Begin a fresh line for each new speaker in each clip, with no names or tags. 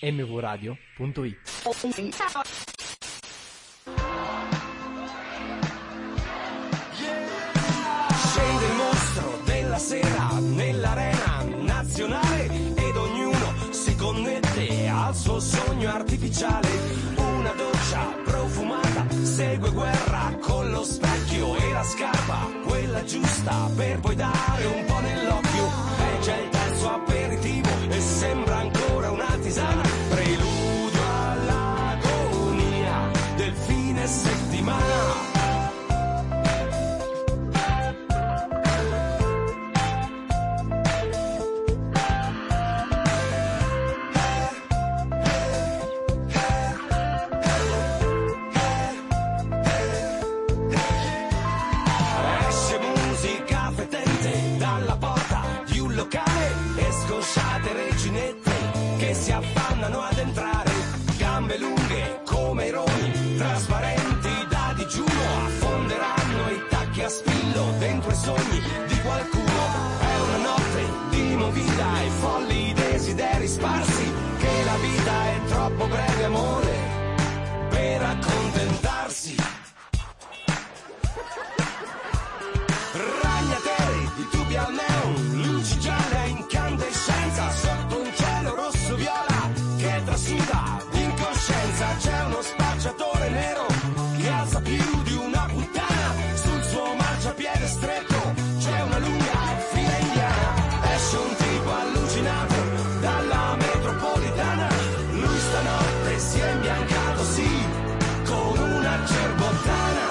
mvradio.it.
Scende il mostro della sera nell'arena nazionale ed ognuno si connette al suo sogno artificiale. Una doccia profumata segue guerra con lo specchio e la scarpa, quella giusta per poi dare un po' nell'occhio. E c'è il terzo aperitivo e sembra ancora una tisana, preludio all'agonia del fine settimana. Si affannano ad entrare, gambe lunghe come i roni, trasparenti da digiuno, affonderanno i tacchi a spillo dentro i sogni di qualcuno. È una notte di movida e folli desideri sparsi, che la vita è troppo breve, amore, per accontentarsi. Ragnateli di tubi al neon, luci gialle a incandescenza sotto un cielo rosso viola che trasuda incoscienza. C'è uno spacciatore nero che alza più di una puttana sul suo marciapiede stretto. C'è una lunga fila indiana, esce un tipo allucinato dalla metropolitana. Lui stanotte si è imbiancato, sì, con una cerbottana.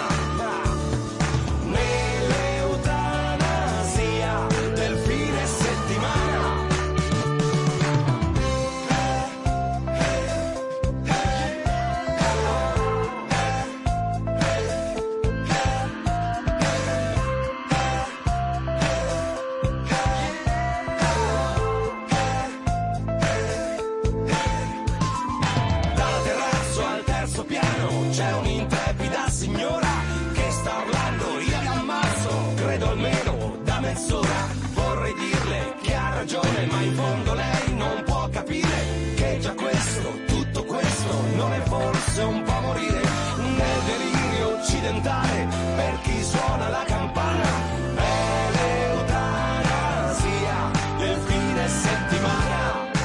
C'è un'intrepida signora che sta urlando, io li ammazzo, credo almeno da mezz'ora. Vorrei dirle che ha ragione, ma in fondo lei non può capire che già questo, tutto questo, non è forse un po' morire nel delirio occidentale per chi suona la campana. È l'eutanasia del fine settimana.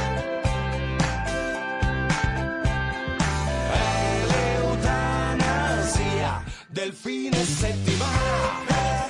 Del fine settimana.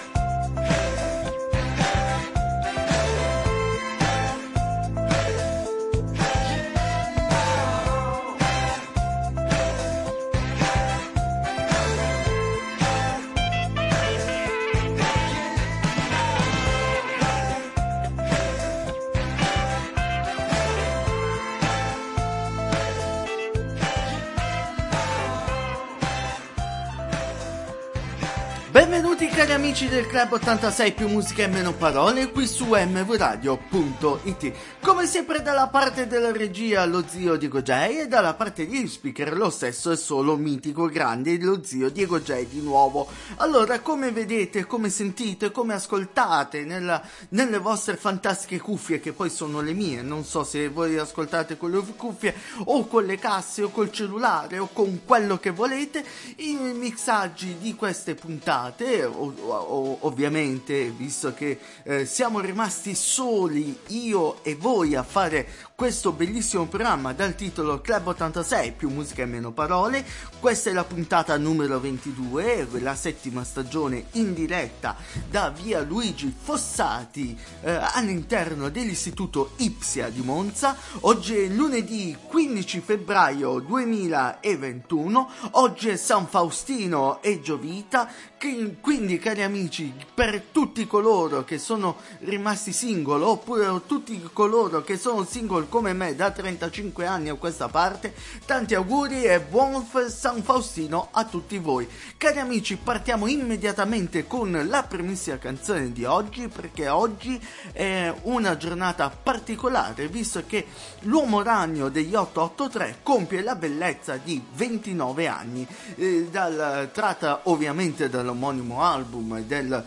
Benvenuti cari amici del Club 86 più musica e meno parole qui su mvradio.it. Come sempre dalla parte della regia lo zio Diego J e dalla parte degli speaker lo stesso e solo mitico grande lo zio Diego J di nuovo. Allora, come vedete, come sentite, come ascoltate nelle vostre fantastiche cuffie, che poi sono le mie, non so se voi ascoltate con le cuffie o con le casse o col cellulare o con quello che volete, i mixaggi di queste puntate. Ovviamente, visto che siamo rimasti soli io e voi a fare questo bellissimo programma dal titolo Club 86 più musica e meno parole, questa è la puntata numero 22, la settima stagione in diretta da via Luigi Fossati all'interno dell'istituto Ipsia di Monza. Oggi è lunedì 15 febbraio 2021, oggi è San Faustino e Giovita, quindi cari amici, per tutti coloro che sono rimasti single oppure tutti coloro che sono single come me da 35 anni a questa parte, tanti auguri e buon San Faustino a tutti voi. Cari amici, partiamo immediatamente con la primissima canzone di oggi, perché oggi è una giornata particolare, visto che l'uomo ragno degli 883 compie la bellezza di 29 anni, tratta ovviamente dall'omonimo album album del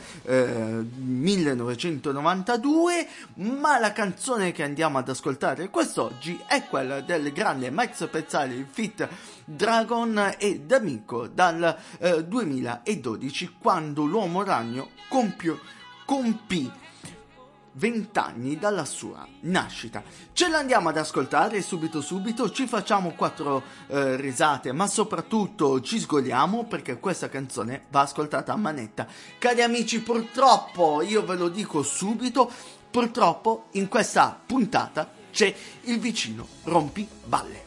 1992, ma la canzone che andiamo ad ascoltare quest'oggi è quella del grande Max Pezzali feat. Dragon e D'Amico dal 2012, quando l'Uomo Ragno compì 20 anni dalla sua nascita. Ce l'andiamo ad ascoltare subito, ci facciamo 4 risate, ma soprattutto ci sgoliamo, perché questa canzone va ascoltata a manetta. Cari amici, purtroppo, io ve lo dico subito, purtroppo in questa puntata c'è il vicino rompiballe.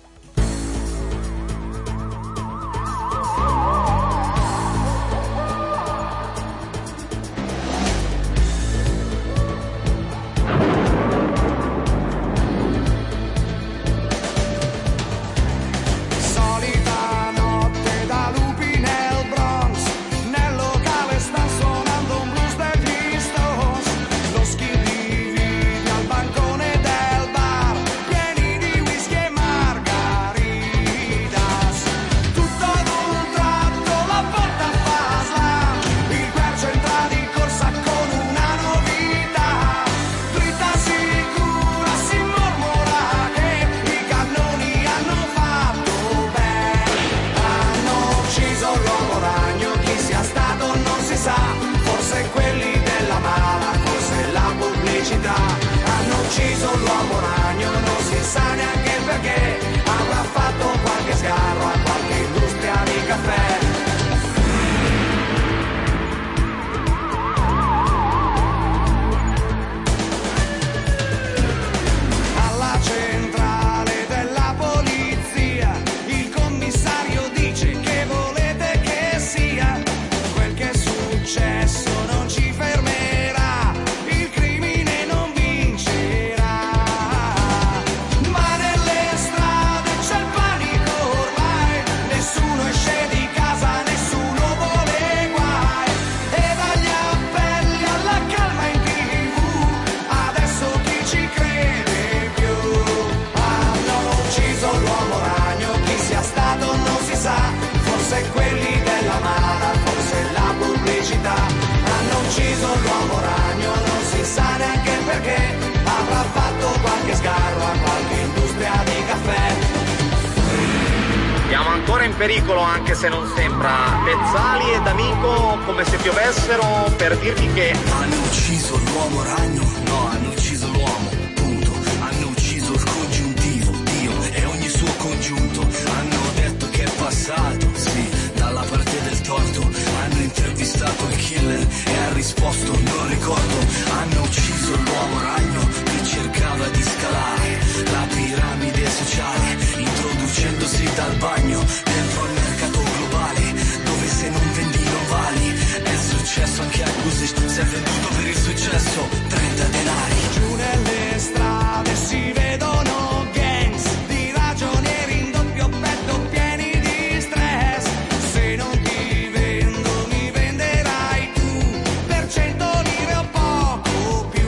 In pericolo, anche se non sembra. Pezzali e D'Amico come se piovessero per dirvi che
hanno ucciso l'uomo ragno, no, hanno ucciso l'uomo, punto. Hanno ucciso il congiuntivo, Dio e ogni suo congiunto. Hanno detto che è passato, sì, dalla parte del torto. Hanno intervistato il killer e ha risposto non ricordo. Hanno ucciso l'uomo ragno che cercava di scalare la piramide sociale, introducendosi dal bagno dentro al mercato globale, dove se non vendi non vali. È successo anche a Gusic, si è venduto per il successo 30 denari.
Giù nelle strade si vedono gangs di ragionieri in doppio petto pieni di stress. Se non ti vendo mi venderai tu per 100 lire o poco più.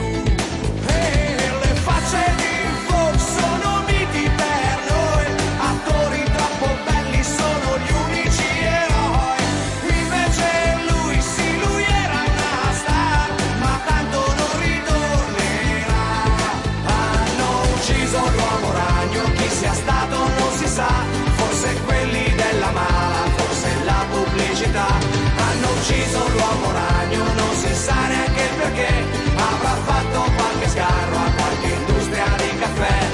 E le facce di Fox sono miti per noi, attori troppo belli sono gli unici eroi. Invece lui era una star, ma tanto non ritornerà. Hanno ucciso l'uomo ragno, chi sia stato non si sa, forse quelli della mala, forse la pubblicità. Hanno ucciso l'uomo ragno, non si sa neanche il perché, avrà fatto qualche sgarro a qualche industria di caffè.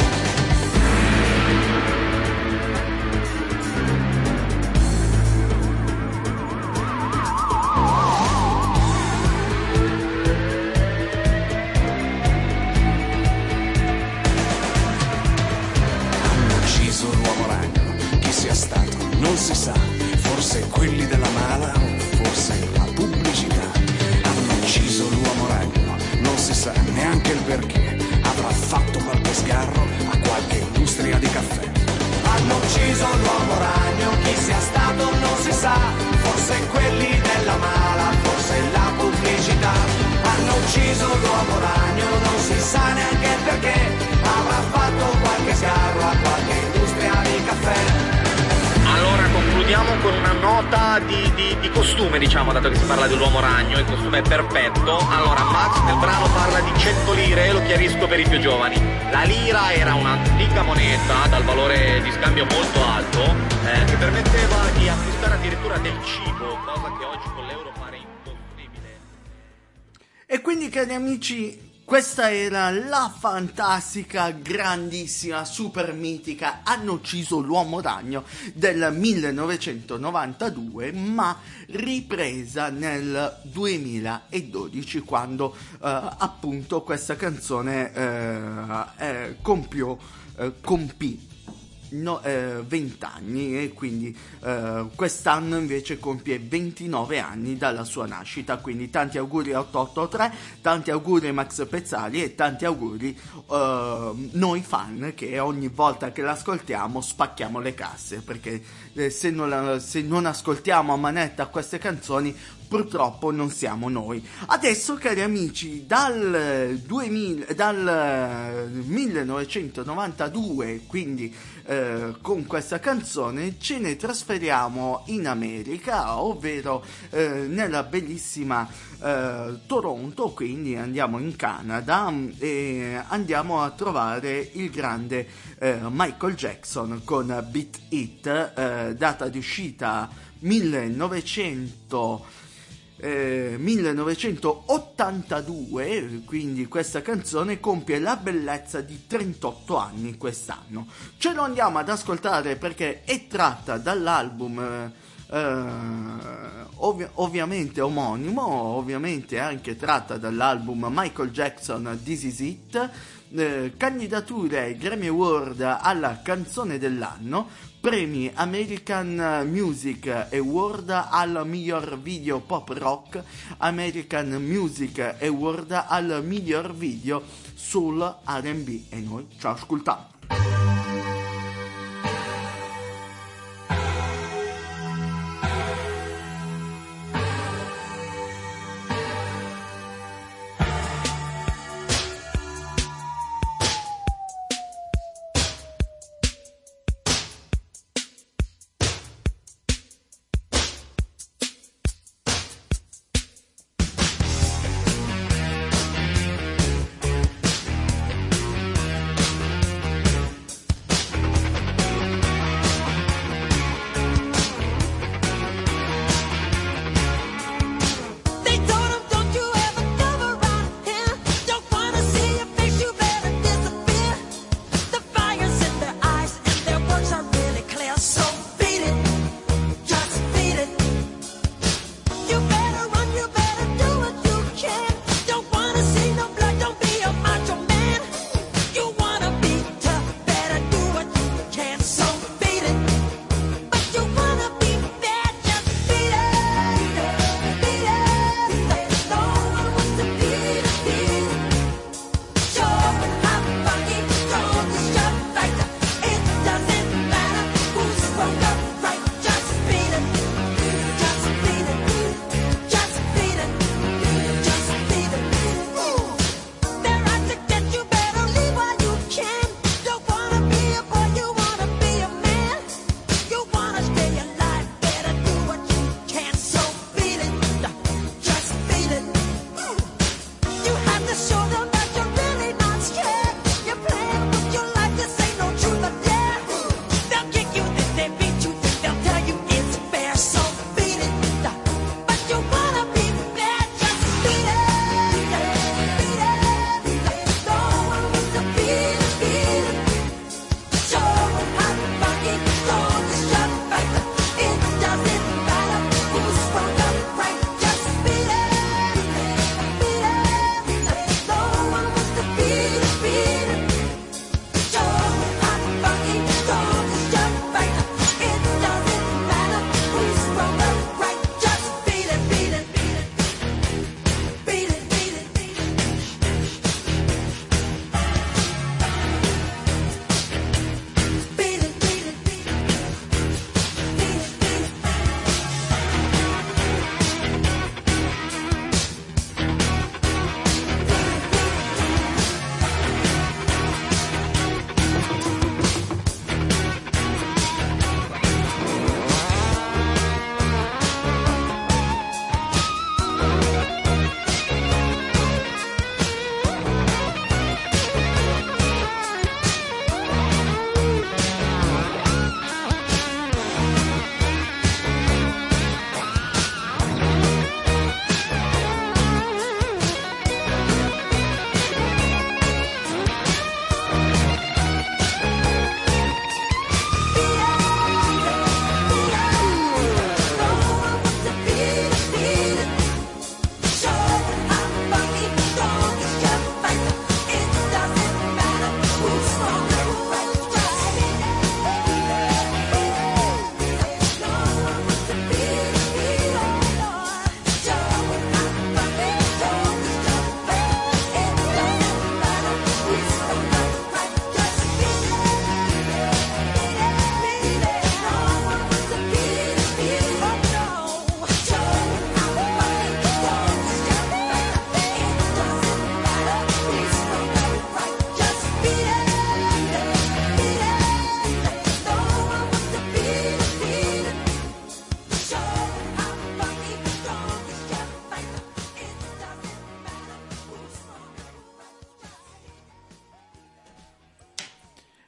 Hanno ucciso l'uomo ragno, chi sia stato non si sa, forse quelli della mala o forse la pubblicità. Hanno ucciso l'uomo ragno, non si sa neanche il perché, avrà fatto qualche sgarro a qualche industria di caffè. Hanno ucciso l'uomo ragno, chi sia stato non si sa, forse quelli della mala, forse la pubblicità. Hanno ucciso l'uomo ragno, non si sa neanche il perché, avrà fatto qualche sgarro a qualche industria di caffè.
allora concludiamo con una nota tema di costume, diciamo, dato che si parla dell'uomo ragno, il costume è perfetto. Allora, Max nel brano parla di 100 lire, lo chiarisco per i più giovani. La lira era un'antica moneta dal valore di scambio molto alto, che permetteva di acquistare addirittura del cibo, cosa che oggi con l'euro pare impossibile.
E quindi, cari amici, questa era la fantastica, grandissima, super mitica Hanno ucciso l'uomo ragno del 1992, ma ripresa nel 2012, quando appunto questa canzone compì 20 anni, e quindi quest'anno invece compie 29 anni dalla sua nascita. Quindi tanti auguri a 883, tanti auguri a Max Pezzali e tanti auguri noi fan, che ogni volta che l'ascoltiamo spacchiamo le casse, perché se non ascoltiamo a manetta queste canzoni purtroppo non siamo noi. Adesso, cari amici, dal 1992, quindi con questa canzone ce ne trasferiamo in America, ovvero nella bellissima Toronto. Quindi andiamo in Canada e andiamo a trovare il grande Michael Jackson con Beat It, data di uscita 1982, quindi questa canzone compie la bellezza di 38 anni quest'anno. Ce lo andiamo ad ascoltare perché è tratta dall'album ovviamente omonimo, ovviamente anche tratta dall'album Michael Jackson This Is It, candidature ai Grammy Award alla canzone dell'anno, premi American Music Award al miglior video pop rock, American Music Award al miglior video sul R&B, e noi ci ascoltiamo.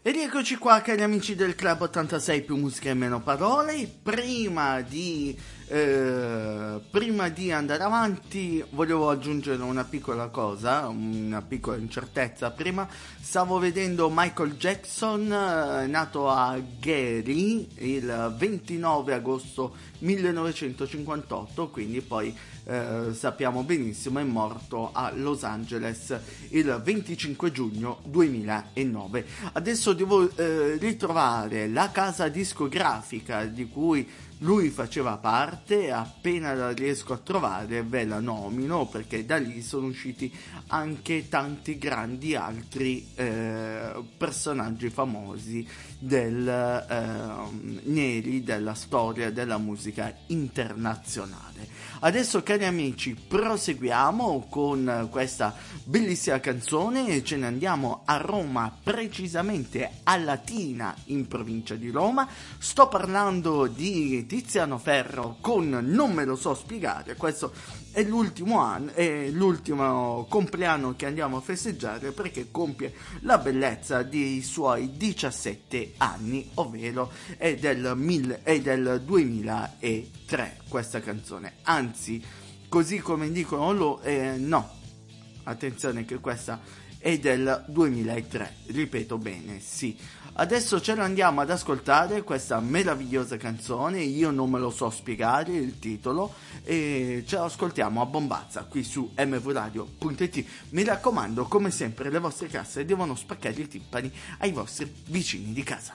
E rieccoci qua, cari amici del Club 86 più musica e meno parole. Prima di andare avanti volevo aggiungere una piccola cosa, una piccola incertezza. Prima stavo vedendo Michael Jackson, nato a Gary il 29 agosto 1958, quindi poi sappiamo benissimo è morto a Los Angeles il 25 giugno 2009. Adesso devo ritrovare la casa discografica di cui lui faceva parte. Appena la riesco a trovare ve la nomino, perché da lì sono usciti anche tanti grandi altri personaggi famosi neri della storia della musica internazionale. Adesso, cari amici, proseguiamo con questa bellissima canzone e ce ne andiamo a Roma, precisamente a Latina, in provincia di Roma. Sto parlando di Tiziano Ferro con Non me lo so spiegare. Questo è l'ultimo compleanno che andiamo a festeggiare, perché compie la bellezza dei suoi 17 anni, ovvero è del 2003 questa canzone. Anzi, così come dicono no, attenzione che questa è del 2003, ripeto bene, sì. Adesso ce la andiamo ad ascoltare, questa meravigliosa canzone, Io non me lo so spiegare, il titolo, e ce la ascoltiamo a bombazza qui su mvradio.it. Mi raccomando, come sempre, le vostre casse devono spaccare i timpani ai vostri vicini di casa.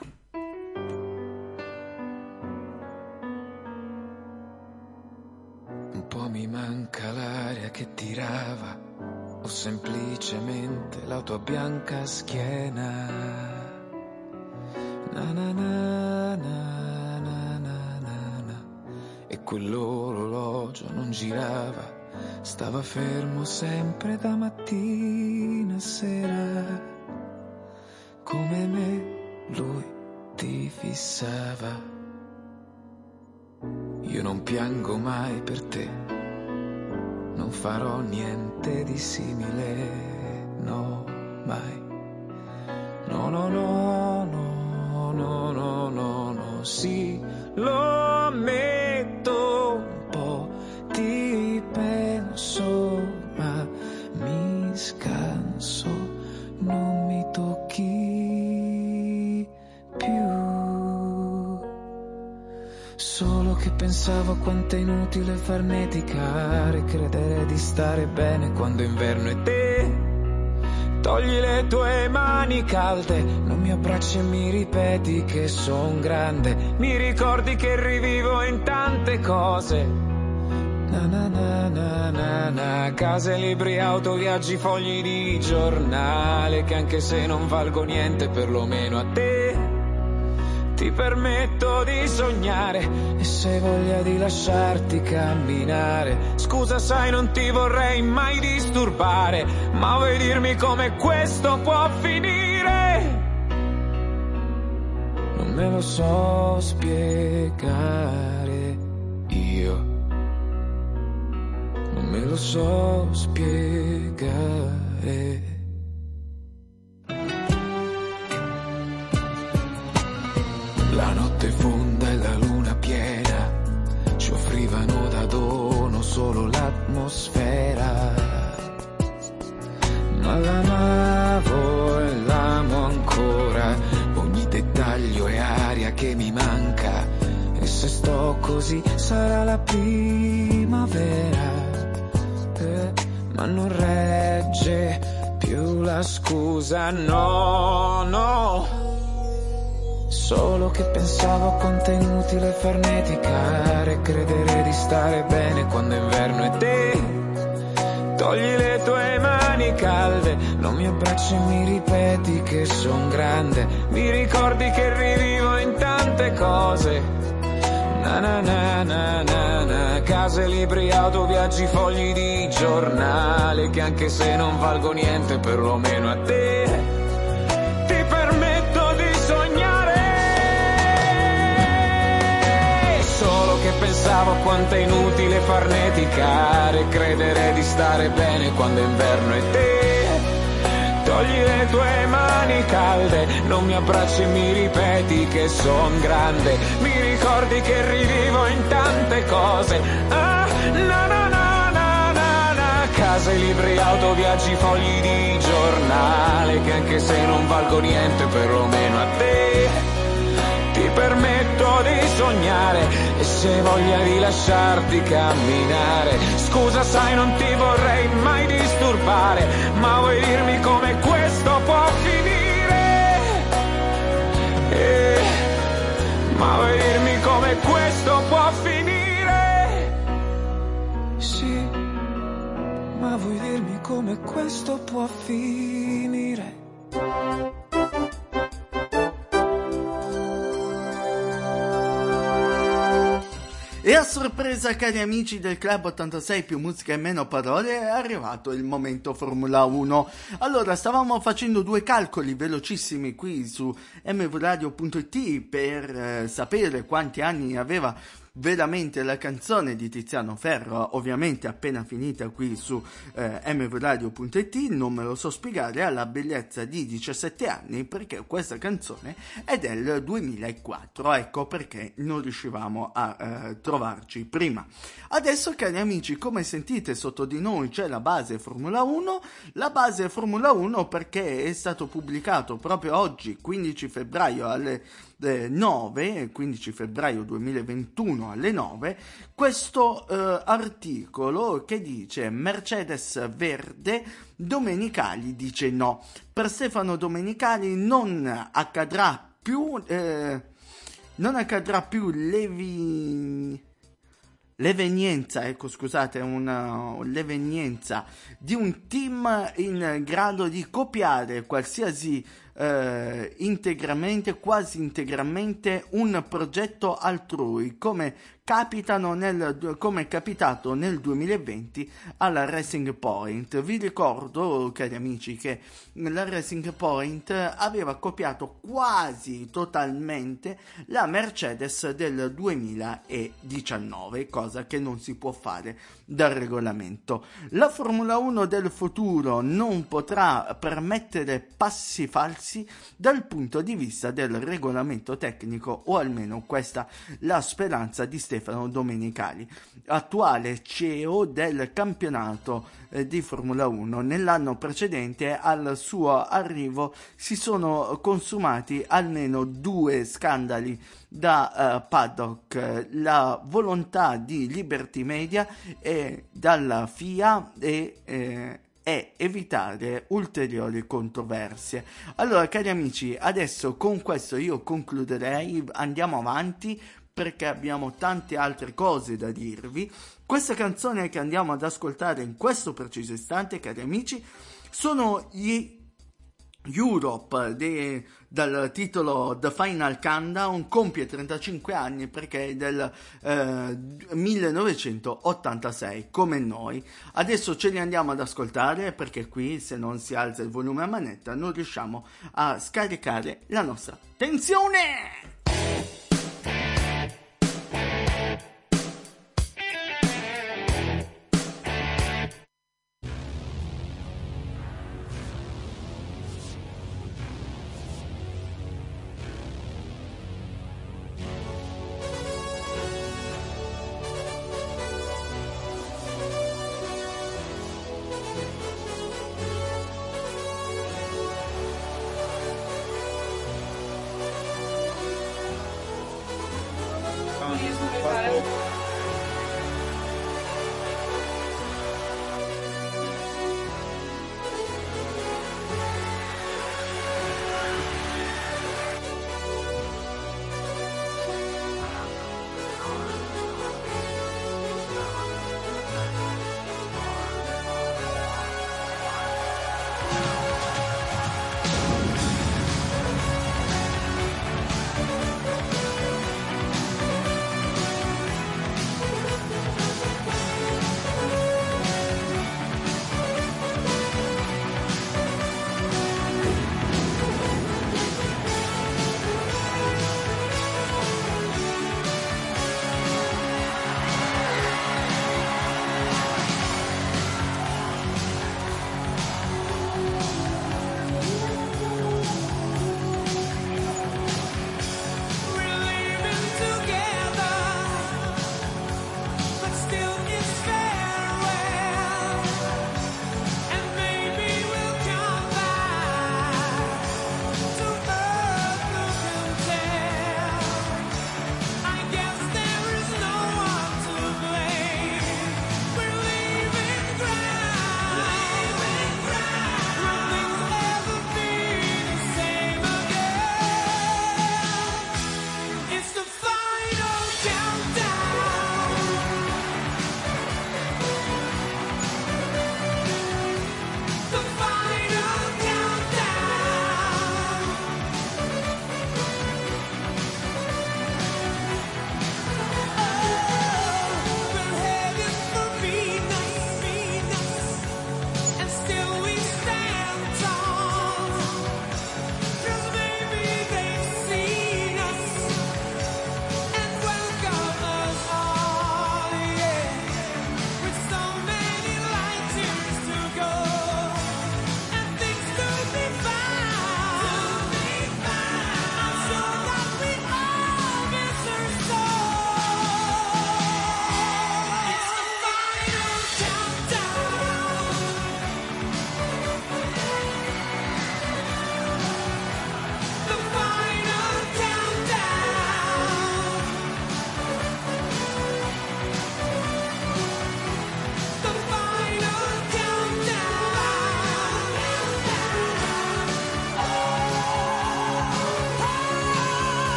Un po' mi manca l'aria che tirava, o semplicemente la tua bianca schiena. Na na na na na na na. E quell'orologio non girava, stava fermo sempre da mattina a sera. Come me lui ti fissava. Io non piango mai per te, non farò niente di simile, no, mai. No, no, no, no. No, no, no, no, sì, lo ammetto, un po' ti penso, ma mi scanso, non mi tocchi più. Solo che pensavo quanto è inutile farneticare, credere di stare bene quando inverno è te. Togli le tue mani calde, non mi abbracci e mi ripeti che son grande. Mi ricordi che rivivo in tante cose. Na na na na na na. Case, libri, auto, viaggi, fogli di giornale, che anche se non valgo niente, perlomeno a te ti permetto di sognare. E se hai voglia di lasciarti camminare, scusa sai non ti vorrei mai disturbare, ma vuoi dirmi come questo può finire? Non me lo so spiegare io, non me lo so spiegare. La notte fonda e la luna piena ci offrivano da dono solo l'atmosfera, ma l'amavo e l'amo ancora, ogni dettaglio è aria che mi manca, e se sto così sarà la primavera, ma non regge più la scusa, no, no. Solo che pensavo a quanto è inutile farneticare, credere di stare bene quando inverno è te. Togli le tue mani calde, non mi abbracci e mi ripeti che son grande. Mi ricordi che rivivo in tante cose. Na na na na na na. Case, libri, auto, viaggi, fogli di giornale, che anche se non valgo niente, perlomeno a te ti permetto di sognare. Solo che pensavo quanto è inutile farneticare, credere di stare bene quando è inverno è te. togli le tue mani calde, non mi abbracci e mi ripeti che son grande, mi ricordi che rivivo in tante cose, ah, na na na na na na, case, libri, auto, viaggi, fogli di giornale, che anche se non valgo niente perlomeno a te ti permetto di sognare, e se hai voglia di lasciarti camminare, scusa sai non ti vorrei mai disturbare, ma vuoi dirmi come questo può finire? Ma vuoi dirmi come questo può finire? Sì, ma vuoi dirmi come questo può finire?
E a sorpresa, cari amici del Club 86 più musica e meno parole, è arrivato il momento Formula 1. Allora, stavamo facendo due calcoli velocissimi qui su mvradio.it per sapere quanti anni aveva veramente la canzone di Tiziano Ferro, ovviamente appena finita qui su mvradio.it. Non me lo so spiegare, alla bellezza di 17 anni, perché questa canzone è del 2004, ecco perché non riuscivamo a trovarci prima. Adesso, cari amici, come sentite sotto di noi c'è la base Formula 1, la base Formula 1 perché è stato pubblicato proprio oggi, 15 febbraio alle 9, 15 febbraio 2021 alle 9, questo articolo che dice Mercedes verde, Domenicali dice no. Per Stefano Domenicali non accadrà più l'evenienza, ecco scusate, l'evenienza di un team in grado di copiare qualsiasi integramente, quasi integralmente un progetto altrui, come è capitato nel 2020 alla Racing Point. Vi ricordo, cari amici, che la Racing Point aveva copiato quasi totalmente la Mercedes del 2019, cosa che non si può fare dal regolamento. La Formula 1 del futuro non potrà permettere passi falsi dal punto di vista del regolamento tecnico, o almeno questa la speranza di Stefano Domenicali, attuale CEO del campionato di Formula 1. Nell'anno precedente al suo arrivo si sono consumati almeno 2 scandali da paddock, la volontà di Liberty Media e dalla FIA e evitare ulteriori controversie. Allora, cari amici, adesso con questo io concluderei, andiamo avanti perché abbiamo tante altre cose da dirvi. Questa canzone che andiamo ad ascoltare in questo preciso istante, cari amici, sono gli Europe dal titolo The Final Countdown, compie 35 anni perché è del 1986 come noi. Adesso ce li andiamo ad ascoltare perché qui, se non si alza il volume a manetta, non riusciamo a scaricare la nostra tensione.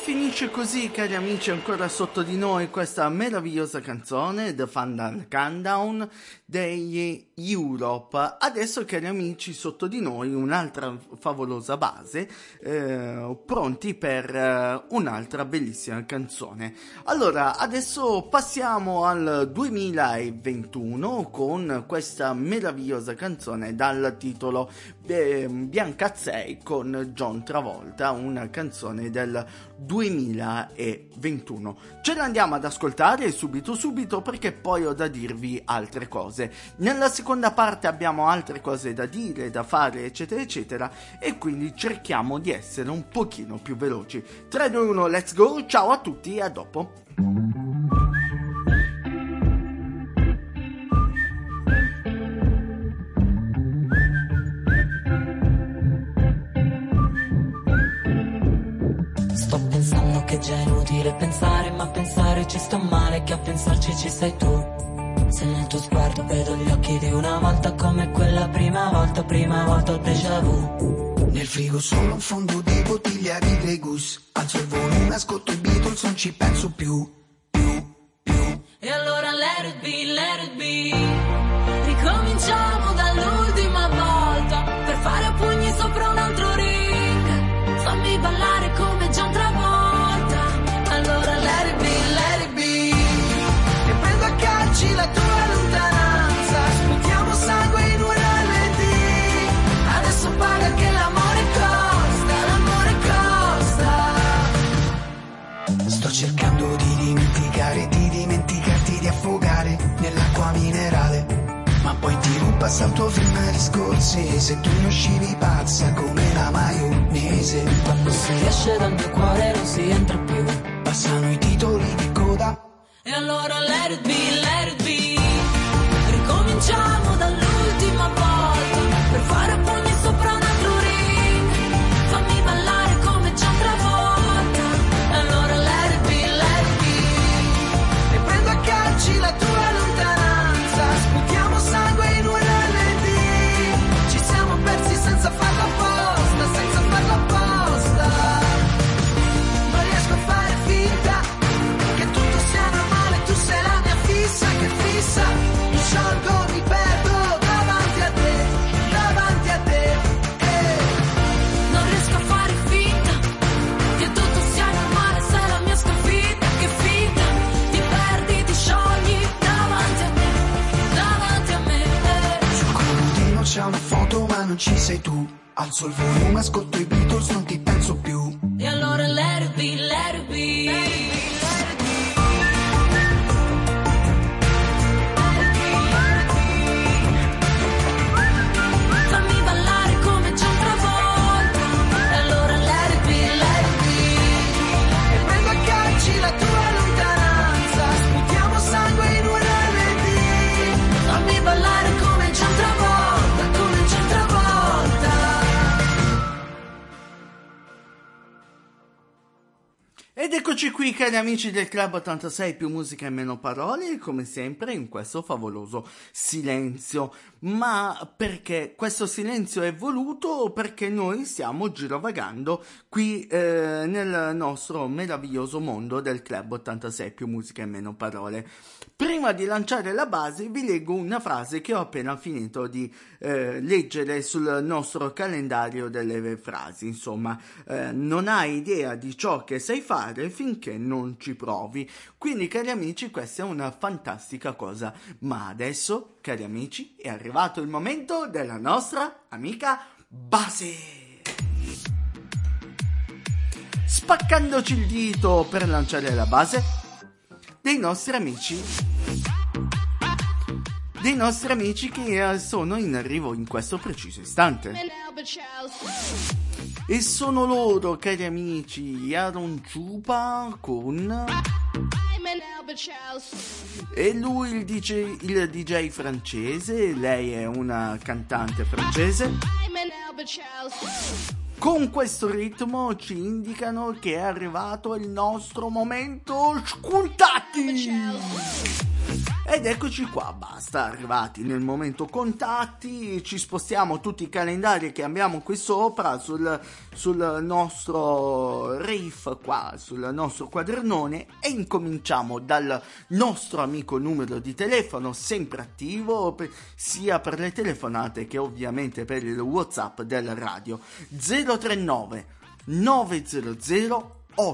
finisce così, cari amici, ancora sotto di noi questa meravigliosa canzone, The Final Countdown degli Europe. Adesso, cari amici, sotto di noi un'altra favolosa base, pronti per un'altra bellissima canzone. Allora, adesso passiamo al 2021 con questa meravigliosa canzone dal titolo Biancazzei con John Travolta, una canzone del 2021. Ce l'andiamo ad ascoltare subito perché poi ho da dirvi altre cose. Nella seconda parte abbiamo altre cose da dire, da fare, eccetera eccetera, e quindi cerchiamo di essere un pochino più veloci. 3, 2, 1, let's go, ciao a tutti e a dopo.
Che già è inutile pensare, ma a pensare ci sto male, che a pensarci ci sei tu. Se nel tuo sguardo vedo gli occhi di una volta, come quella prima volta ho déjà vu.
Nel frigo solo un fondo di bottiglia di Grey Goose. Alzo il volume, ascolto i Beatles, non ci penso più.
E allora let it be, ricominciamo dall'ultima volta, per fare a pugni sopra un altro ring. Fammi ballare come John Travolta. Allora let it be,
E prendo a calci la tua lontananza. Sputiamo sangue in un ralenti.
adesso paga che l'amore costa.
Sto cercando di dimenticare, di dimenticarti, di affogare nell'acqua minerale. Ma poi ti ruba il tuo film di Scorsese. Tu ne uscivi pazza come la maionese.
Quando si esce dal mio cuore non si entra più.
Passano i titoli di coda.
E allora let it be, ricominciamo dall'ultima volta, per fare a pugni sopra un altro ring. Fammi ballare come John Travolta. E allora let it be,
E prendo a calci la tua lontananza. Sputiamo sangue in un ralenti. Ci siamo persi senza farla apposta, Non riesco a fare finta che tutto sia normale. Tu sei la mia fissa, che fissa. Mi sciolgo, mi perdo davanti a te.
non riesco a fare finta che tutto sia normale, sei la mia sconfitta. Che finta, ti perdi, ti sciogli davanti a me.
Sul comodino c'è una foto ma non ci sei tu. Alzo il volume, ascolto i Beatles, non ti penso più.
E allora let it be, fammi ballare come John Travolta. E allora let it be,
E prendo a calci la tua lontananza. Sputiamo sangue in un ralenti.
fammi ballare come John Travolta.
Ed eccoci qui, cari amici del Club 86 più musica e meno parole, come sempre in questo favoloso silenzio. Ma perché questo silenzio è voluto? Perché noi stiamo girovagando qui nel nostro meraviglioso mondo del Club 86 più musica e meno parole. Prima di lanciare la base vi leggo una frase che ho appena finito di leggere sul nostro calendario delle frasi. Insomma, non hai idea di ciò che sai fare finché non ci provi. Quindi, cari amici, questa è una fantastica cosa. Ma adesso, cari amici, è arrivato il momento della nostra amica base. Spaccandoci il dito per lanciare la base dei nostri amici che sono in arrivo in questo preciso istante. E sono loro, cari amici, Aaron Chupa con... E lui il DJ francese, lei è una cantante francese. Con questo ritmo ci indicano che è arrivato il nostro momento scontati. Ed eccoci qua, basta, arrivati nel momento contatti, ci spostiamo tutti i calendari che abbiamo qui sopra sul nostro riff qua, sul nostro quadernone, e incominciamo dal nostro amico numero di telefono, sempre attivo sia per le telefonate che ovviamente per il WhatsApp della radio, 039 900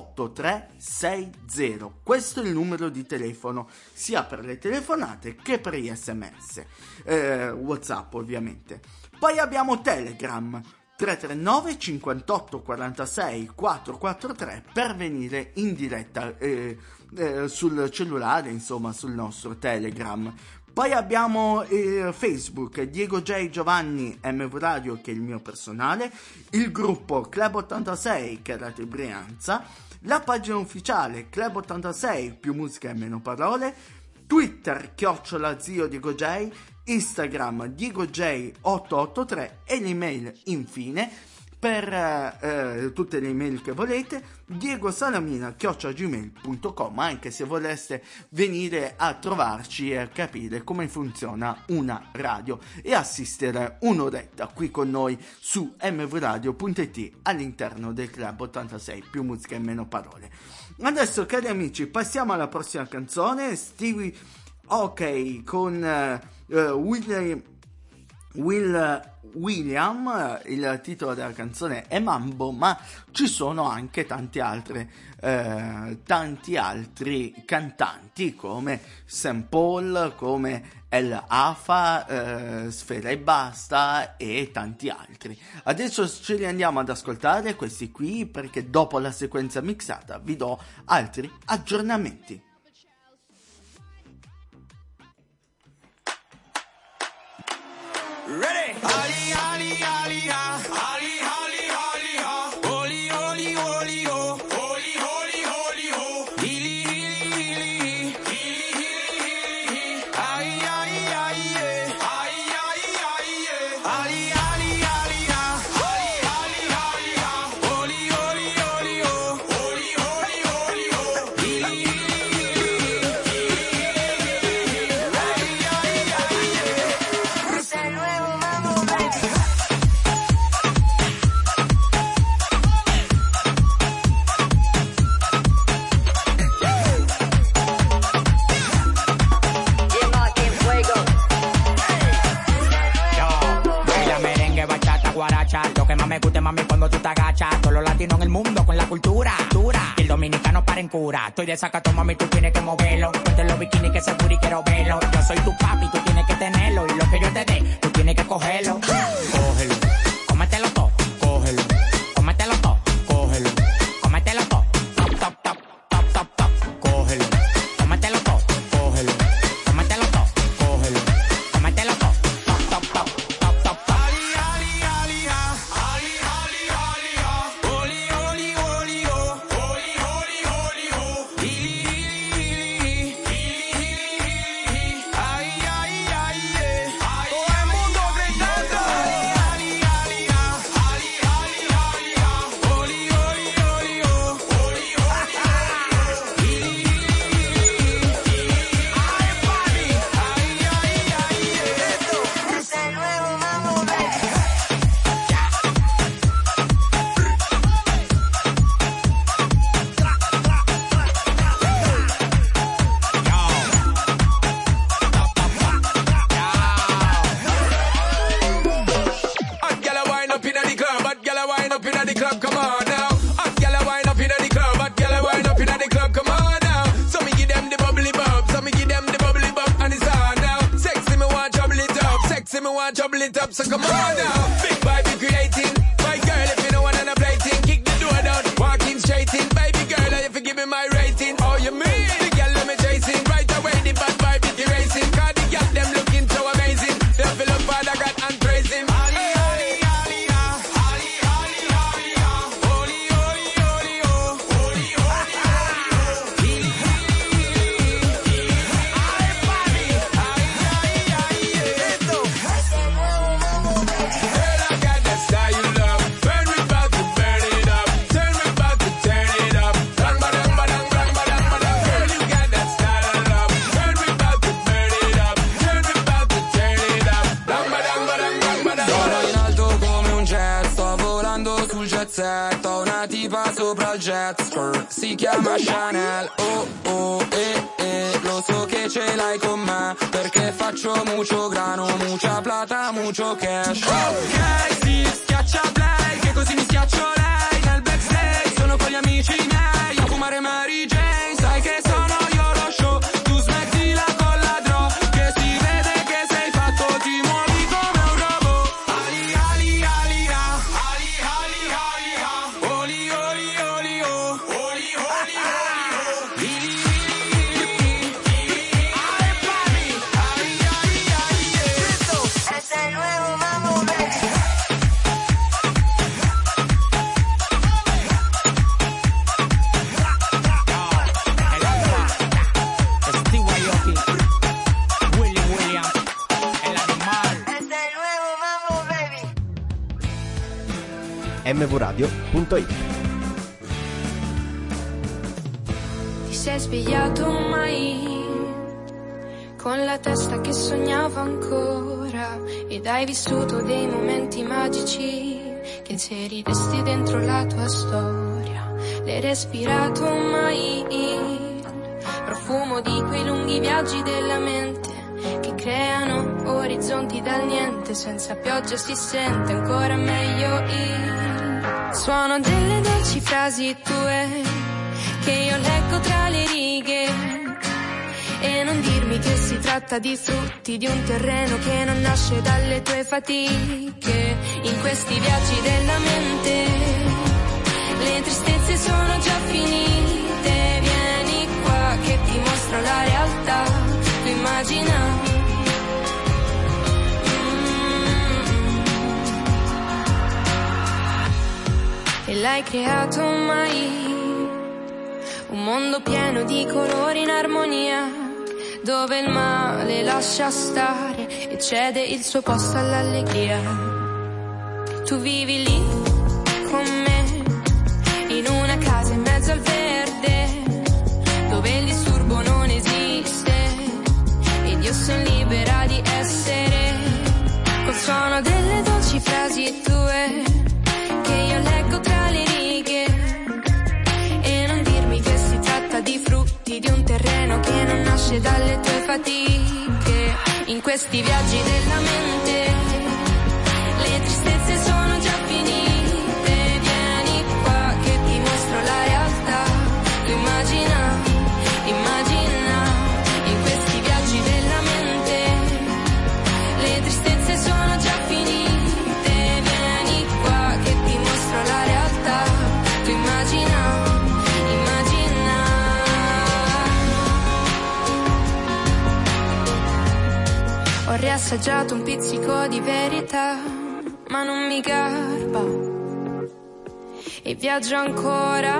8360. Questo è il numero di telefono sia per le telefonate che per gli SMS, WhatsApp ovviamente. Poi abbiamo Telegram 339 58 46 443 per venire in diretta sul cellulare, insomma sul nostro Telegram. Poi abbiamo Facebook, Diego J. Giovanni MV Radio, che è il mio personale, il gruppo Club 86 che è Radio Brianza, la pagina ufficiale Club 86 più musica e meno parole, Twitter @Zio Diego J, Instagram Diego J 883 e l'email infine per tutte le email che volete, diegosalamina@gmail.com, anche se voleste venire a trovarci e a capire come funziona una radio e assistere un'oretta qui con noi su mvradio.it all'interno del Club 86 più musica e meno parole. Adesso, cari amici, passiamo alla prossima canzone, Stevie Ok con William, il titolo della canzone è Mambo, ma ci sono anche tanti altri cantanti come St. Paul, come El Afa, Sfera e Basta e tanti altri. Adesso ce li andiamo ad ascoltare questi qui, perché dopo la sequenza mixata vi do altri aggiornamenti.
Ready? Ali, Ali, Ali, Ali, Ali, Ali, Ali, Holy, Holy, Holy, Ho, Holy, Holy, Holy, Ho, Hili, Hili, Hili, Hili, Ai, Ai, Ai, Ai, Ai, Ai, Ali, Ali, Ali, Ali, Ali, Ali, Holy, Holy, Holy, Ho, Holy, Holy, Holy, Ho, Hili, Hili, Ai, Ai, Ai, lo que más me gusta, mami, cuando tú te agachas. Todos los latinos en el mundo con la cultura. Y el dominicano para en cura. Estoy de sacato, mami, tú tienes que moverlo. Ponte los bikinis que se puri quiero verlo. Yo soy tu papi, tú tienes que tenerlo. Y lo que yo te dé, tú tienes que cogerlo. Cógelo, cómetelo todo, cógelo. Cómetelo todo, cógelo. Cómetelo todo, top, top, top, top, top, top. Cógelo, cómetelo todo, cógelo. Cómetelo todo, cógelo. Cómetelo todo, top, top, top, top, top, top. Trouble it up, so come on now. Big vibe you creating. My girl, if you know what I'm plating, kick the door down, walking straight in. Baby girl, if you give me my rating, oh you mean? The girl let me chasing, right away the bad vibe is erasing. Cause the girl them looking so amazing. They feel up Father God and praise him. Ali, Ali, Ali, Ali, Ali, Ali, Holy, Holy, Holy, Holy, Holy, Holy, Girl, I got that style.
tipa sopra il jet, si chiama Chanel. Oh oh lo so che ce l'hai con me, perché faccio mucho grano, mucha plata, mucho cash. Ok, sì, schiaccia play, che così mi schiaccio lei. Nel backstage sono con gli amici miei a fumare Mary Jane. Sai che sono io lo show, tu smettila con la draw, che si vede che sei fatto, ti muovi come un robot. Ali ali ali ah, ali ali ali ah, oli oli oli oh, oli oli oli oh, lili
mvradio.it.
Ti sei svegliato mai con la testa che sognava ancora ed hai vissuto dei momenti magici che inseriresti dentro la tua storia? L'hai respirato mai il profumo di quei lunghi viaggi della mente che creano orizzonti dal niente? Senza pioggia si sente ancora meglio il suono delle dolci frasi tue che io leggo tra le righe. E non dirmi che si tratta di frutti di un terreno che non nasce dalle tue fatiche. In questi viaggi della mente le tristezze sono già finite. Vieni qua che ti mostro la realtà. Tu immagina e l'hai creato mai un mondo pieno di colori in armonia, dove il male lascia stare e cede il suo posto all'allegria. Tu vivi lì con me in una casa in mezzo al verde, dove il disturbo non esiste ed io sono libera di essere, col suono delle dolci frasi tue che io leggo tra le righe. E non dirmi che si tratta di frutti di un terreno che non nasce dalle tue fatiche. In questi viaggi della mente le tristezze sono già finite. Vieni qua che ti mostro la realtà. Tu immagina, immagina. In questi viaggi della mente le tristezze sono già finite. Vieni qua che ti mostro la realtà. Tu immagina, immagina. Ho riassaggiato un pizzico di verità, ma non mi garba. E viaggio ancora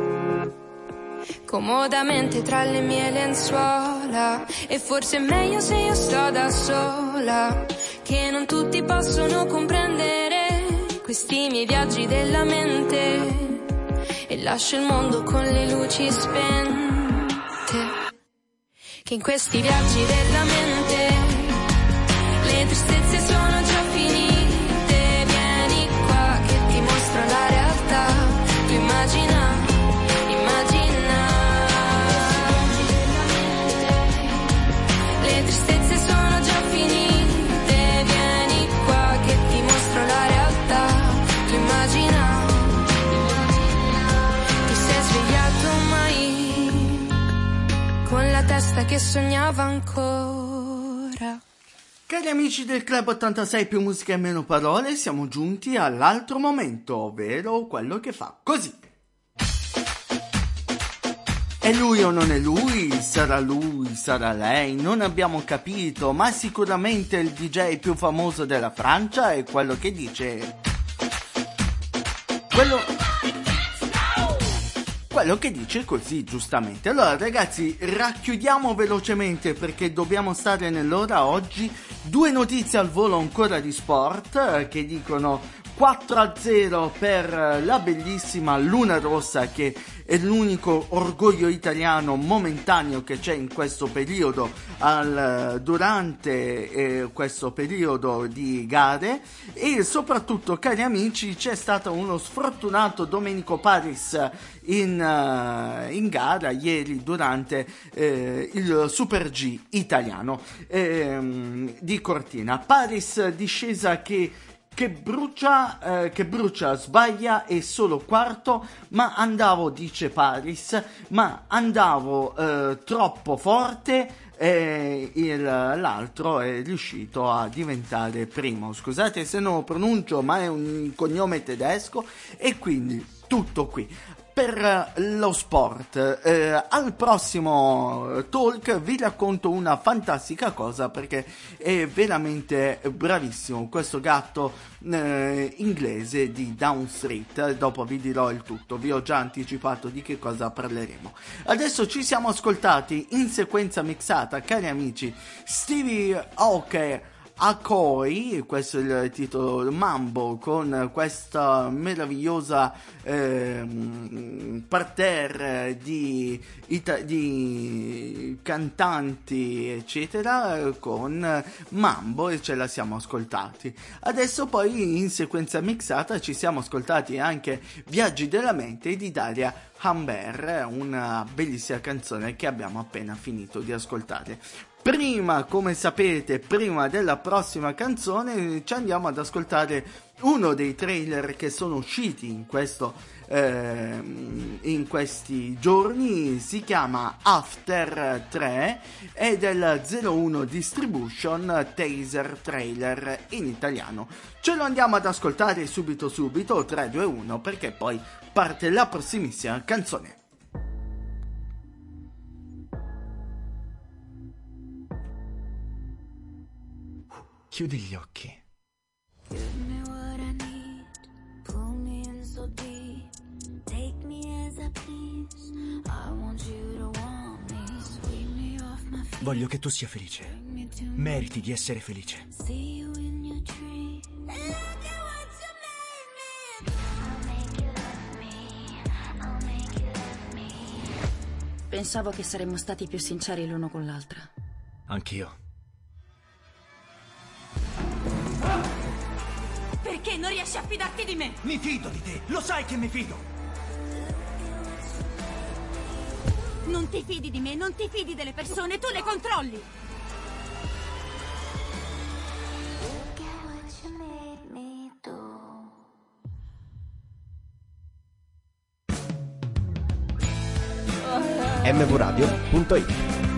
comodamente tra le mie lenzuola. E forse è meglio se io sto da sola, che non tutti possono comprendere questi miei viaggi della mente. E lascio il mondo con le luci spente, che in questi viaggi della mente le tristezze sono già finite. Vieni qua che ti mostro la realtà. Tu immagina, immagina. Le tristezze sono già finite. Vieni qua che ti mostro la realtà. Tu immagina. Ti sei svegliato mai con la testa che sognava ancora?
Cari amici del Club 86 più musica e meno parole, siamo giunti all'altro momento, ovvero quello che fa così. È lui o non è lui, sarà lei, non abbiamo capito, ma sicuramente il DJ più famoso della Francia è quello che dice... Quello che dice così, giustamente. Allora ragazzi, racchiudiamo velocemente perché dobbiamo stare nell'ora oggi. 2 notizie al volo ancora di sport che dicono 4-0 per la bellissima Luna Rossa, che è l'unico orgoglio italiano momentaneo che c'è in questo periodo, durante questo periodo di gare. E soprattutto, cari amici, c'è stato uno sfortunato Domenico Paris in gara ieri durante il Super G italiano di Cortina. Paris discesa che brucia, sbaglia, è solo quarto, ma andavo, dice Paris, troppo forte, l'altro è riuscito a diventare primo. Scusate se non lo pronuncio, ma è un cognome tedesco, e quindi tutto qui. Per lo sport, al prossimo talk vi racconto una fantastica cosa, perché è veramente bravissimo questo gatto inglese di Down Street. Dopo vi dirò il tutto, vi ho già anticipato di che cosa parleremo. Adesso ci siamo ascoltati in sequenza mixata, cari amici, Stevie Aoki, questo è il titolo, Mambo, con questa meravigliosa parterre di cantanti eccetera, con Mambo, e ce la siamo ascoltati. Adesso poi in sequenza mixata ci siamo ascoltati anche Viaggi della mente di Daria Humber, una bellissima canzone che abbiamo appena finito di ascoltare. Prima, come sapete, prima della prossima canzone, ci andiamo ad ascoltare uno dei trailer che sono usciti in questi giorni. Si chiama After 3, è del 01 Distribution, teaser trailer in italiano. Ce lo andiamo ad ascoltare subito, 3, 2, 1, perché poi parte la prossimissima canzone.
Chiudi gli occhi.
Give me what I need, pull me in so deep, take me as I please, I want you to want me, sweep me off my feet.
Voglio che tu sia felice. Meriti di essere felice.
See you in your tree. Look at what you made me. I'll make you love me, I'll make you love me.
Pensavo che saremmo stati più sinceri l'uno con l'altra.
Anch'io.
Perché non riesci a fidarti di me?
Mi fido di te, lo sai che mi fido.
Non ti fidi di me, non ti fidi delle persone, tu le controlli.
Look at what you made me do.
mvradio.it.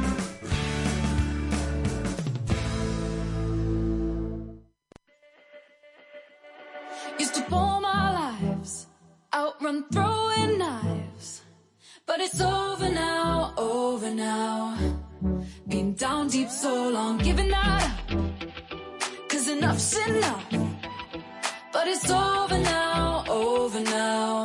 Used to pour my lives, outrun throwing knives. But it's over now, over now. Been down deep so long, giving that up. 'Cause enough's enough. But it's over now, over now.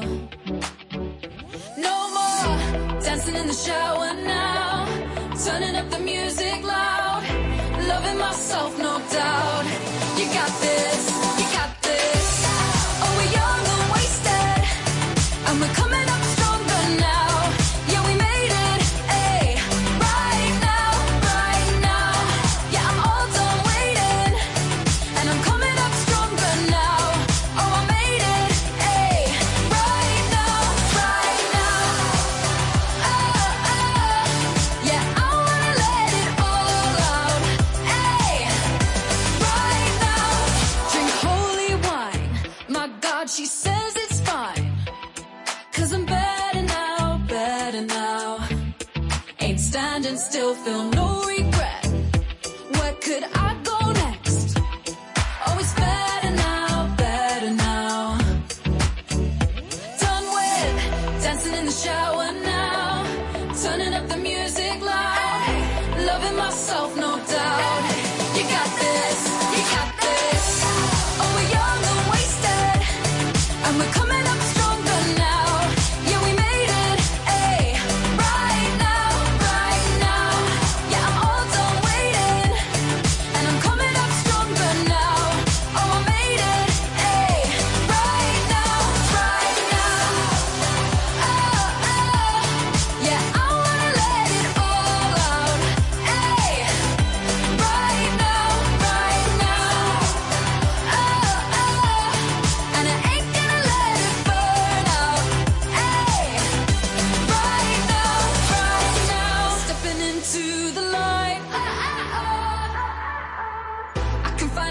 No more dancing in the shower now. Turning up the music loud. Loving myself, no doubt. You got this, you got this. Oh, we're young and wasted, and we're coming up stronger now. Yeah, we made it, ayy. Right now, right now. Yeah, I'm all done waiting, and I'm coming up stronger now. Oh, I made it, ayy. Right now, right now. Yeah, I wanna let it all out, ayy. Right now, drink holy wine. My God, she says it's fine. 'Cause I'm better now, better now. Ain't standing still, feel no regret. Where could I go next? Oh, it's better now, better now. Done with dancing in the shower now. Turning up the music loud. Loving myself, no doubt. You got this, you got this. Oh, we're young and wasted, and we're coming up stronger now. Yeah, we made it, ayy. Right now, right now.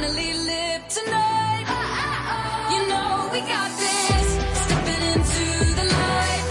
finally live tonight. You know we got this, stepping into the light.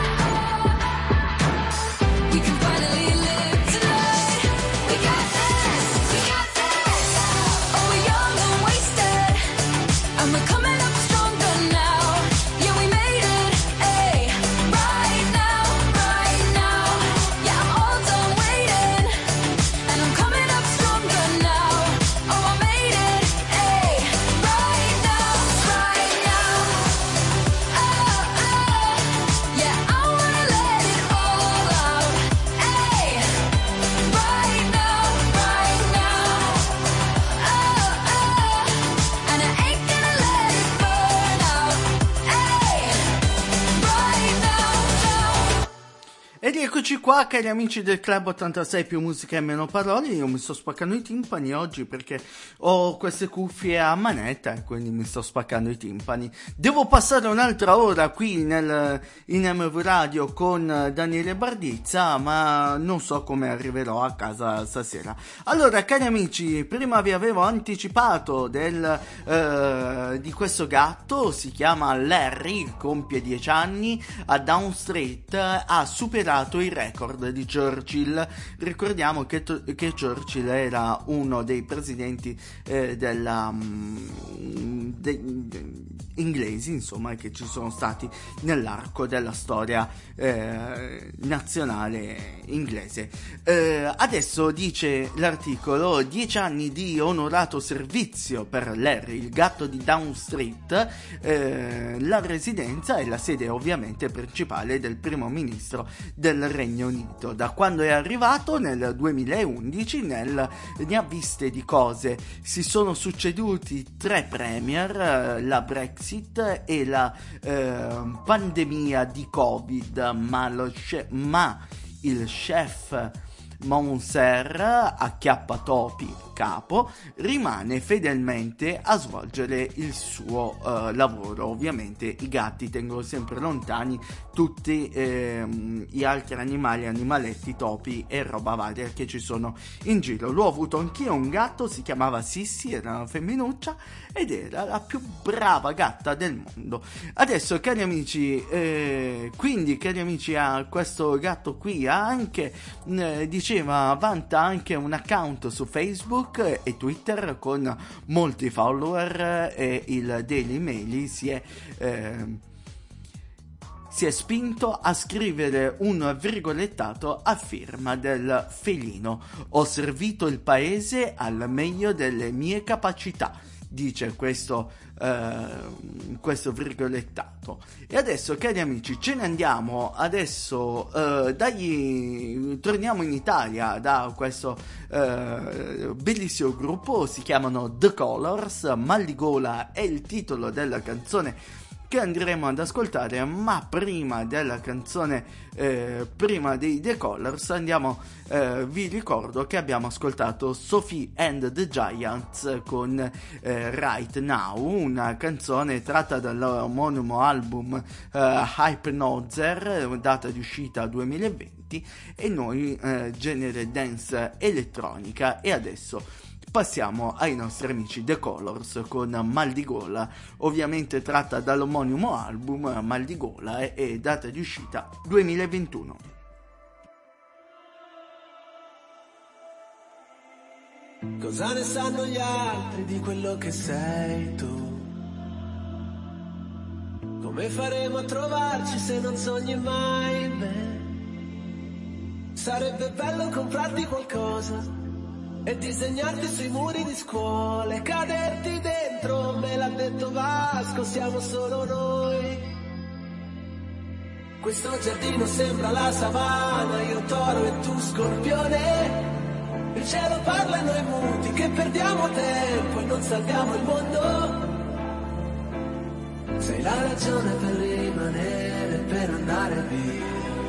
We can finally live tonight. We got this, we got this. Oh, we're young and wasted, and we're coming up stronger now. Yeah, we made it, ay, right now, right now. Yeah, I'm all done waiting, and I'm coming up stronger now. Oh, I made it, ay, right now, right now. Oh, oh, yeah, I wanna let it all out, ay, right now, right now. Oh, oh, and I ain't gonna let it burn out, ay, right now, now.
Ed eccoci qua, cari amici del Club 86 più musica e meno parole. Io mi sto spaccando i timpani oggi perché ho queste cuffie a manetta e quindi mi sto spaccando i timpani. Devo passare un'altra ora qui in MV Radio con Daniele Bardizza, ma non so come arriverò a casa stasera. Allora, cari amici, prima vi avevo anticipato di questo gatto, si chiama Larry, compie 10 anni, a Down Street, ha superato i record di Churchill. Ricordiamo che Churchill era uno dei presidenti inglesi, insomma, che ci sono stati nell'arco della storia nazionale inglese. Adesso dice l'articolo: 10 anni di onorato servizio per Larry, il gatto di Down Street. La residenza è la sede ovviamente principale del primo ministro del Regno Unito. Da quando è arrivato nel 2011 ne ha viste di cose. Si sono succeduti 3 premier, la Brexit e la pandemia di Covid, ma il chef Mounser, acchiappatopi capo, rimane fedelmente a svolgere il suo lavoro. Ovviamente i gatti tengono sempre lontani tutti gli altri animaletti, topi e roba varia che ci sono in giro. L'ho avuto anch'io un gatto, si chiamava Sissi, era una femminuccia ed era la più brava gatta del mondo. Adesso, cari amici, a questo gatto qui ha anche vanta anche un account su Facebook e Twitter con molti follower, e il Daily Mail si è spinto a scrivere un virgolettato a firma del felino: ho servito il paese al meglio delle mie capacità, dice questo virgolettato. E adesso, cari amici, ce ne andiamo adesso, torniamo in Italia da questo bellissimo gruppo. Si chiamano The Colors, Mal di gola è il titolo della canzone che andremo ad ascoltare, ma prima della canzone, prima dei The Colors, vi ricordo che abbiamo ascoltato Sophie and the Giants con Right Now, una canzone tratta dall'omonimo album Hypnotizer, data di uscita 2020, e noi genere dance elettronica. E adesso passiamo ai nostri amici The Colors con Mal di gola, ovviamente tratta dall'omonimo album Mal di gola e data di uscita 2021.
Cosa ne sanno gli altri di quello che sei tu? Come faremo a trovarci se non sogni mai me? Sarebbe bello comprarti qualcosa e disegnarti sui muri di scuola e caderti dentro, me l'ha detto Vasco, siamo solo noi. Questo giardino sembra la savana, io toro e tu scorpione. Il cielo parla e noi muti che perdiamo tempo e non salviamo il mondo. Sei la ragione per rimanere, per andare via.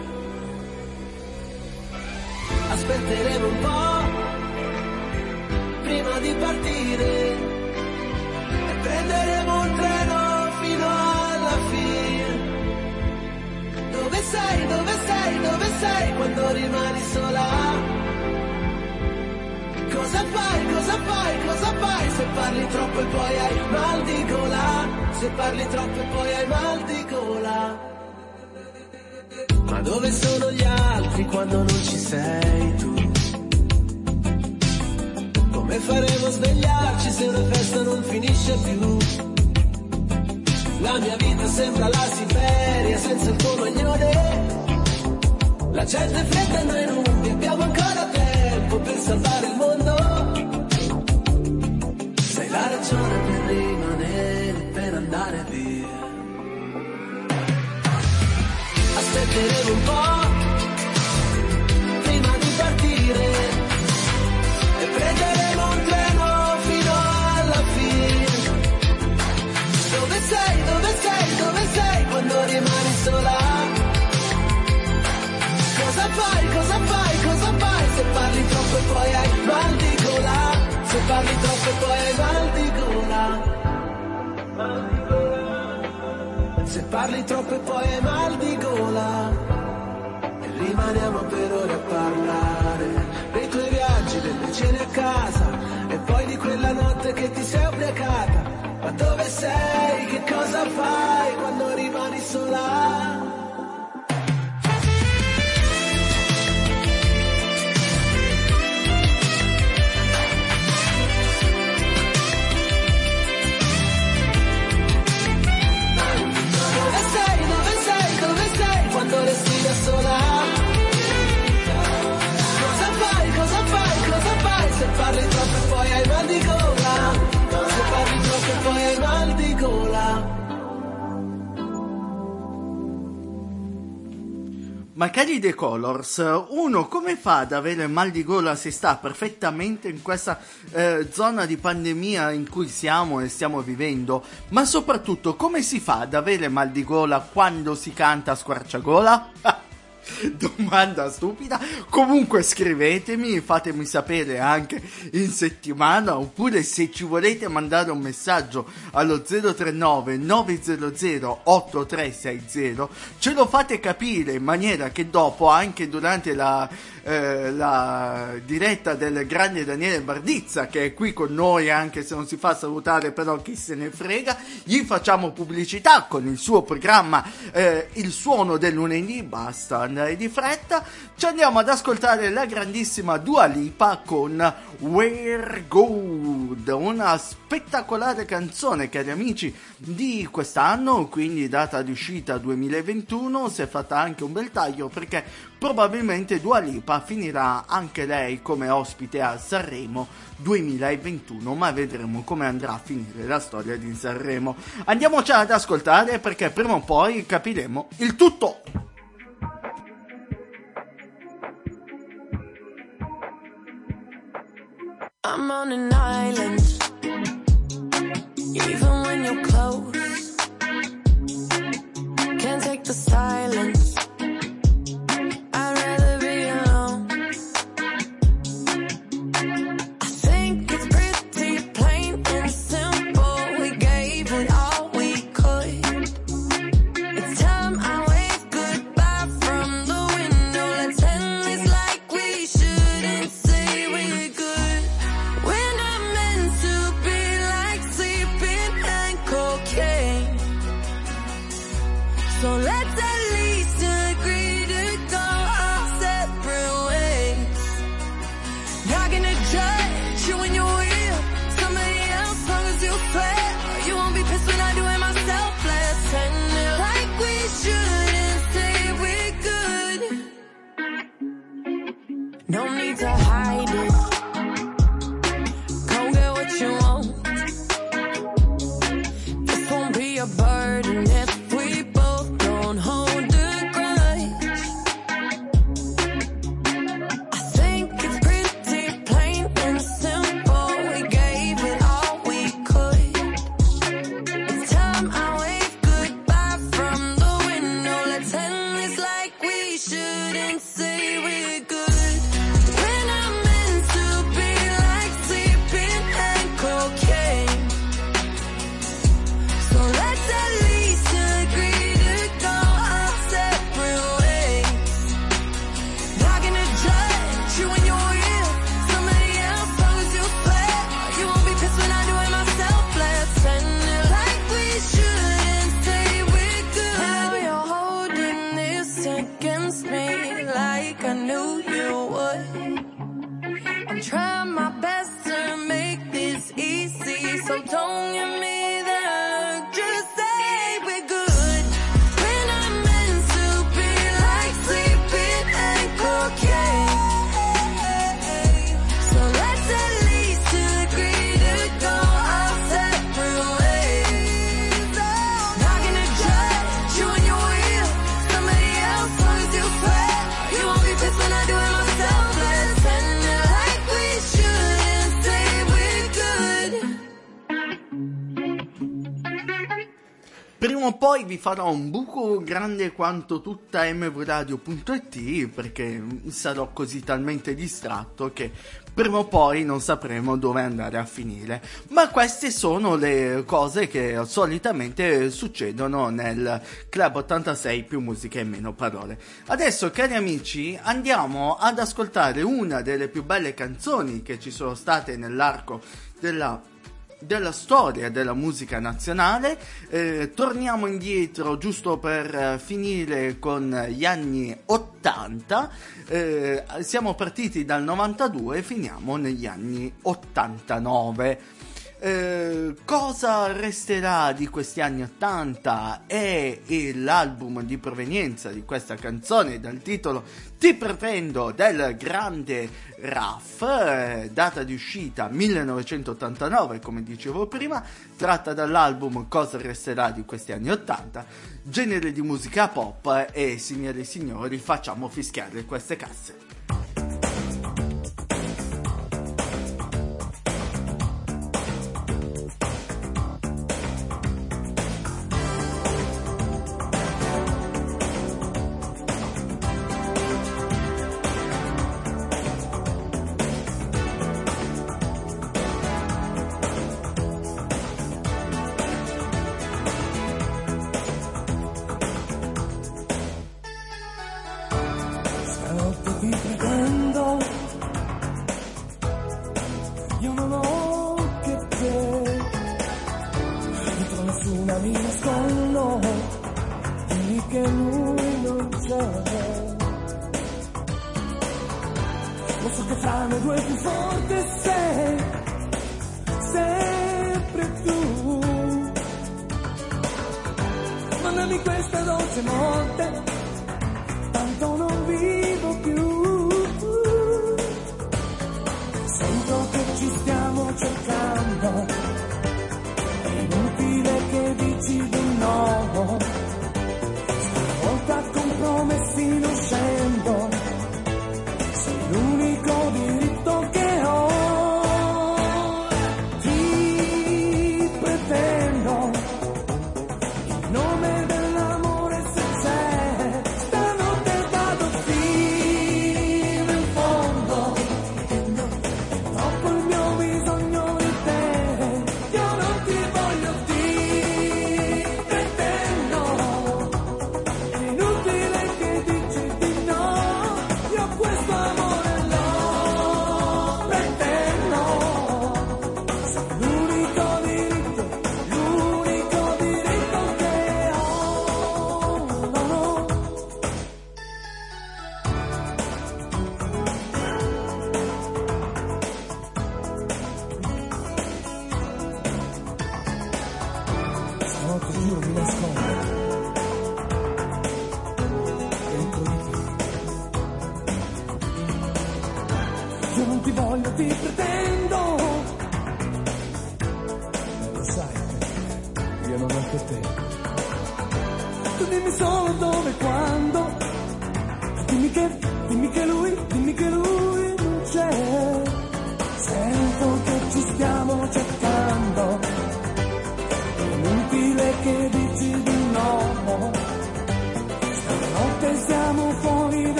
Aspetteremo un po' prima di partire e prenderemo un treno fino alla fine. Dove sei, dove sei, dove sei quando rimani sola? Cosa fai se parli troppo e poi hai mal di gola? Se parli troppo e poi hai mal di gola. Ma dove sono gli altri quando non ci sei tu? Come faremo a svegliarci se una festa non finisce più? La mia vita sembra la Siberia senza il tuo maglione. La gente è fredda e noi nubi, abbiamo ancora tempo per salvare il mondo. Sei la ragione per rimanere, per andare via. Aspetteremo un po' prima di partire e prenderemo un treno fino alla fine. Dove sei quando rimani sola? Cosa fai se parli troppo e poi hai mal di gola? Se parli troppo e poi hai mal di gola. Se parli troppo e poi hai mal di gola. E rimaniamo per ore a parlare dei tuoi viaggi, delle cene a casa e poi di quella notte che ti sei ubriacata. Ma dove sei? Che cosa fai quando rimani sola? Quando resti da sola? Cosa fai se parli troppo e poi hai mal di gola? Se parli troppo e poi hai mal di gola.
Ma cari The Colors, uno come fa ad avere mal di gola se sta perfettamente in questa zona di pandemia in cui siamo e stiamo vivendo? Ma soprattutto come si fa ad avere mal di gola quando si canta a squarciagola? Domanda stupida. Comunque scrivetemi, fatemi sapere anche in settimana, oppure se ci volete mandare un messaggio allo 039 900 8360 ce lo fate capire in maniera che dopo, anche durante la diretta del grande Daniele Bardizza, che è qui con noi anche se non si fa salutare, però chi se ne frega, gli facciamo pubblicità con il suo programma Il Suono del Lunedì. Basta andare di fretta, ci andiamo ad ascoltare la grandissima Dua Lipa con We're Good, una spettacolare canzone, cari amici, di quest'anno, quindi data di uscita 2021. Si è fatta anche un bel taglio perché probabilmente Dua Lipa finirà anche lei come ospite a Sanremo 2021, ma vedremo come andrà a finire la storia di Sanremo. Andiamoci ad ascoltare perché prima o poi capiremo il tutto.
I'm on an island, even when you're close, can't take the silence, I'd rather be alone. I think it's pretty plain and simple, we gave it all we could. It's time I wave goodbye from the window, let's end this like we shouldn't say we're good. We're not meant to be like sleeping and cocaine.
Prima o poi vi farò un buco grande quanto tutta mvradio.it, perché sarò così talmente distratto che prima o poi non sapremo dove andare a finire. Ma queste sono le cose che solitamente succedono nel Club 86 più musica e meno parole. Adesso, cari amici, andiamo ad ascoltare una delle più belle canzoni che ci sono state nell'arco della storia della musica nazionale. Torniamo indietro giusto per finire con gli anni 80. Siamo partiti dal 92 e finiamo negli anni 89. Cosa resterà di questi anni 80 è l'album di provenienza di questa canzone dal titolo Ti pretendo del grande Raff, data di uscita 1989, come dicevo prima, tratta dall'album Cosa resterà di questi anni 80, genere di musica pop, e signore e signori, facciamo fischiare queste casse.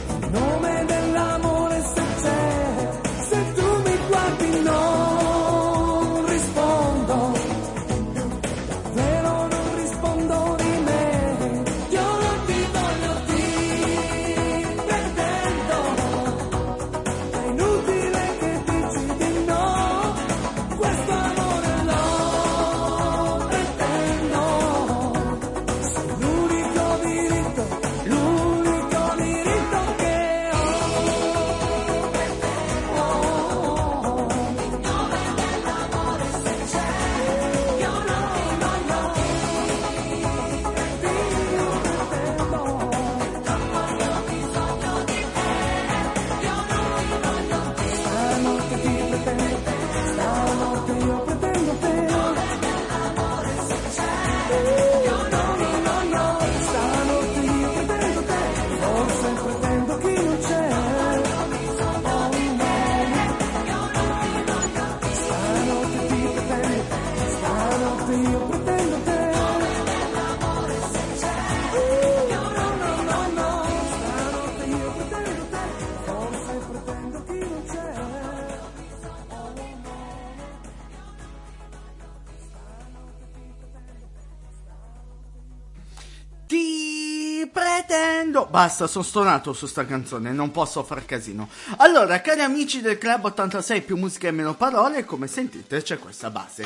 Nome dell'amore se c'è, se tu mi guardi no.
credendo. Basta, sono stonato su sta canzone, non posso far casino. Allora, cari amici del Club 86 più musica e meno parole, come sentite c'è questa base.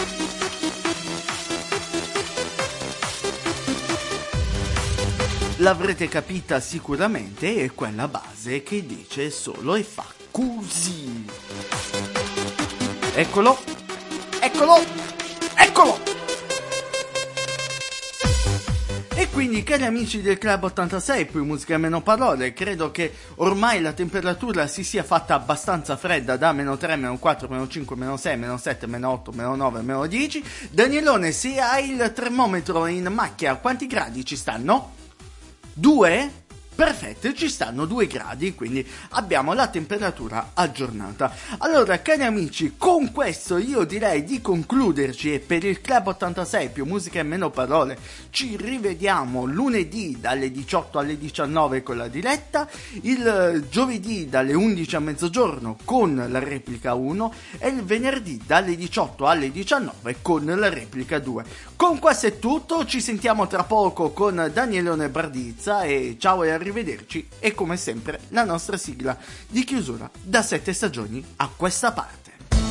L'avrete capita sicuramente, è quella base che dice solo e fa così. Eccolo, eccolo, eccolo! E quindi, cari amici del Club 86 più musica e meno parole, credo che ormai la temperatura si sia fatta abbastanza fredda da -3, -4, -5, -6, -7, -8, -9, -10. Danielone, se hai il termometro in macchia, quanti gradi ci stanno? 2? Perfetto, ci stanno 2 gradi, quindi abbiamo la temperatura aggiornata. Allora, cari amici, con questo io direi di concluderci e per il Club 86 più musica e meno parole ci rivediamo lunedì dalle 18 alle 19 con la diretta, il giovedì dalle 11 a mezzogiorno con la replica 1 e il venerdì dalle 18 alle 19 con la replica 2. Con questo è tutto, ci sentiamo tra poco con Danielone Bardizza e ciao e arrivederci, e come sempre la nostra sigla di chiusura da 7 stagioni a questa parte.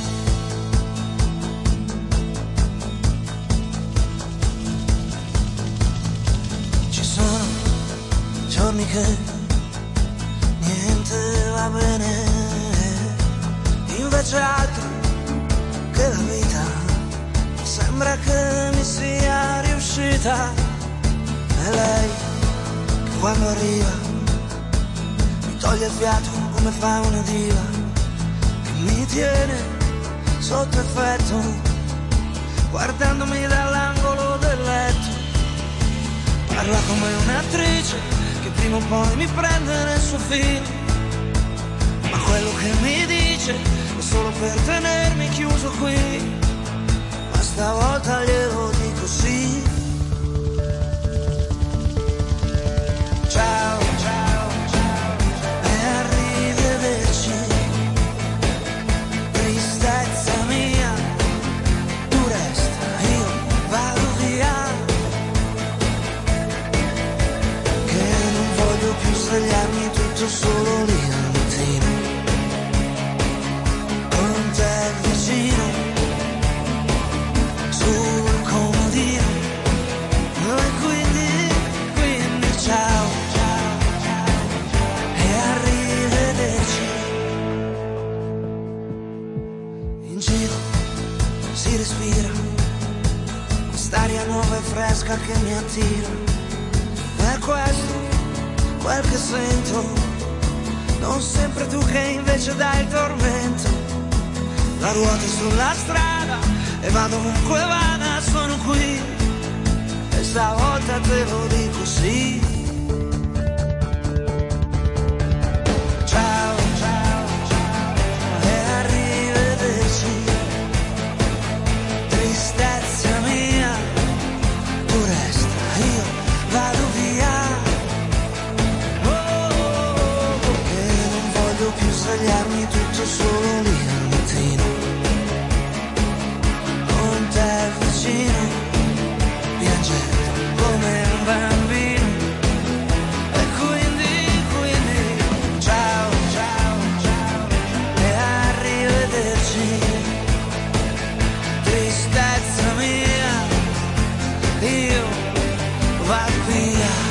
Ci sono giorni che niente va bene, invece altri che la vita sembra che mi sia riuscita. E lei quando arriva mi toglie il fiato come fa una diva, che mi tiene sotto effetto guardandomi dall'angolo del letto. Parla come un'attrice che prima o poi mi prende nel suo film, ma quello che mi dice è solo per tenermi chiuso qui. Ma stavolta glielo dico sì. Ciao, ciao, ciao, e arrivederci. Tristezza mia, tu resta, io vado via. Che non voglio più svegliarmi tutto solo lì al mattino, con te vicino, sul comodino. E quindi ciao. Si respira quest'aria nuova e fresca che mi attira. È questo quel che sento, non sempre tu che invece dai il tormento. La ruota sulla strada e vado ovunque vada, sono qui e stavolta te lo dico sì. Ciao. Tristezza mia, tu resta, io vado via. Che non voglio più svegliarmi tutto solo lì al mattino, con te vicino, piangendo come un bambino. E quindi ciao, e arrivederci. Tristezza mia, io vado via.